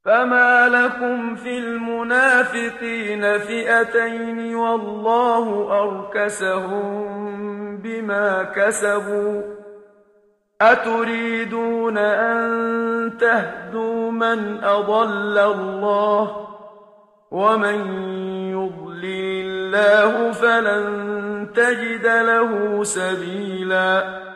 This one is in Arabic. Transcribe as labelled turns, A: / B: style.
A: فما لكم في المنافقين فئتين والله أركسهم بما كسبوا أتريدون أن تهدوا من أضل الله ومن يضلل الله فلن تجد له سبيلا